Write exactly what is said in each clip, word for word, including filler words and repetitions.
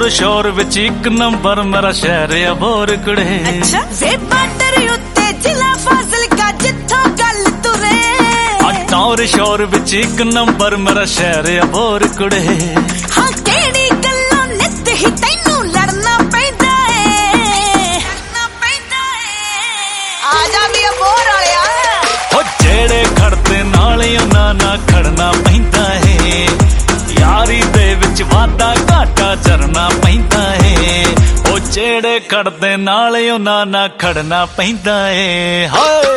ਟੌਰ ਸ਼ੋਰ ਵਿੱਚ ਇੱਕ ਨੰਬਰ ਮੇਰਾ ਸ਼ਹਿਰ ਅਬੋਰ ਕੁੜੇ। ਅੱਛਾ ਵੇ ਬਾਰਡਰ ਉੱਤੇ ਜ਼ਿਲ੍ਹਾ ਫਾਜ਼ਿਲਕਾ ਜਿੱਥੋਂ ਗੱਲ ਤੁਰੇ। ਟੌਰ ਸ਼ੋਰ ਵਿੱਚ ਇੱਕ ਨੰਬਰ ਮੇਰਾ ਸ਼ਹਿਰ ਅਬੋਰ ਕੁੜੇ। ਹਾਂ ਕਿਹੜੀ ਗੱਲੋਂ ਨਿੱਤ ਹੀ ਤੈਨੂੰ ਲੜਨਾ ਪੈਂਦਾ ਏ, ਲੜਨਾ ਪੈਂਦਾ ਏ। ਆ ਜਾ ਵੀ ਅਬੋਰ ਵਾਲਿਆ। ਹੋ ਜਿਹੜੇ ਖੜਦੇ ਨਾਲ ਉਹਨਾਂ ਨਾਲ ਖੜਨਾ ਪੈਂਦਾ ਏ। ਯਾਰੀ ਦੇ ਵਿੱਚ ਵਾਧਾ ਘਾਟਾ ਚਰਨਾ ਪੈਂਦਾ ਏ। ਉਹ ਜਿਹੜੇ ਖੜਦੇ ਨਾਲ ਉਹਨਾਂ ਨਾਲ ਖੜਨਾ ਪੈਂਦਾ ਏ। ਹਾਏ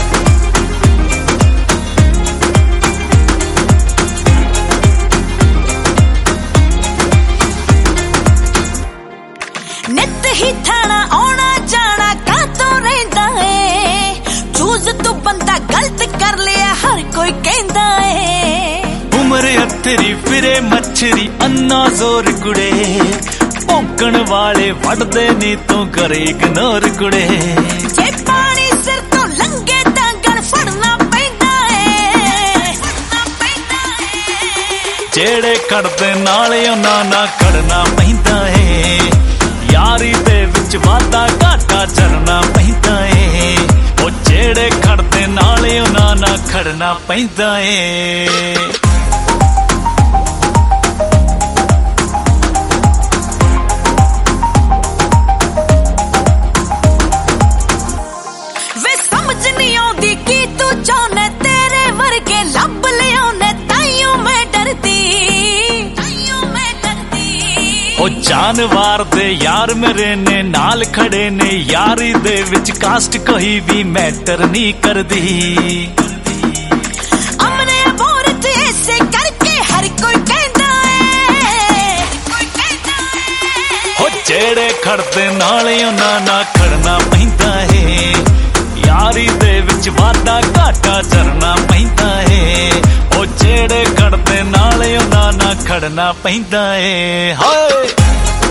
ਨਿੱਤ ਹੀ ਥਾਣਾ ਆਉਣਾ ਜਾਣਾ ਕਾਤੋਂ ਰਹਿੰਦਾ ਏ। ਚੂਜ਼ ਤੂੰ ਬੰਦਾ ਗਲਤ ਕਰ ਲਿਆ ਹਰ ਕੋਈ ਕਹਿੰਦਾ ਏ। ਉਮਰ ਹੱਥਰੀ ਫਿਰੇ ਮੱਛਰੀ ਅੰਨਾ ਜ਼ੋਰ ਕੁੜੇ। ਭੌਂਕਣ ਵਾਲੇ ਵੱਢਦੇ ਨੀ ਤੂੰ ਕਰੇ ਇਗਨੋਰ ਕੁੜੇ। ਜੇ ਪਾਣੀ ਸਿਰ ਤੋਂ ਲੰਘੇ ਤਾਂ ਗਲ ਫੜਨਾ ਪੈਂਦਾ ਏ, ਫੜਨਾ ਪੈਂਦਾ ਏ। ਜਿਹੜੇ ਖੜਦੇ ਨਾਲ ਉਹਨਾਂ ਨਾਲ ਖੜਨਾ ਪੈਂਦਾ ਏ। ਯਾਰੀ ਦੇ ਵਿੱਚ ਵਾਧਾ ਘਾਟਾ ਚਰਨਾ ਪੈਂਦਾ ਏ। ਉਹ ਜਿਹੜੇ ਖੜਦੇ ਨਾਲ ਉਹਨਾਂ ਨਾਲ ਖੜਨਾ ਪੈਂਦਾ ਏ। ਵੇ ਸਮਝ ਨਹੀਂ ਆਉਂਦੀ ਕੀ ਤੂੰ ਚਾਹੁੰਦਾ, ਤੇਰੇ ਵਰਗੇ ਲੱਭ ਲਿਆਉਣੇ ਤਾਈਓ ਮੈਂ ਡਰਦੀ, ਤਾਈਓ ਮੈਂ ਡਰਦੀ। ਉਹ ਜਾਨਵਾਰ ਦੇ ਯਾਰ ਮੇਰੇ ਨੇ ਨਾਲ ਖੜੇ ਨੇ। ਯਾਰੀ ਦੇ ਵਿੱਚ ਕਾਸਟ ਕੋਈ ਵੀ ਮੈਟਰ ਨਹੀਂ ਕਰਦੀ। ਅਮਨੇ ਅਬੋਰ ਤੇ ਐਸੇ ਕਰਕੇ ਹਰ ਕੋਈ ਕਹਿੰਦਾ ਏ, ਕੋਈ ਕਹਿੰਦਾ ਏ। ਉਹ ਜਿਹੜੇ ਖੜਦੇ ਨਾਲ ਉਹਨਾਂ ਨਾਲ ਖੜਨਾ ਪੈਂਦਾ ਏ। ਯਾਰੀ ਦੇ ਵਿੱਚ ਵਾਧਾ ਘਾਟਾ ਚਰਨਾ ਪੈਂਦਾ ਏ। ਉਹ ਜਿਹੜੇ ਖੜਦੇ ਨਾਲ ਉਹਨਾਂ ਨਾਲ ਖੜਨਾ ਪੈਂਦਾ ਏ। ਹਾਏ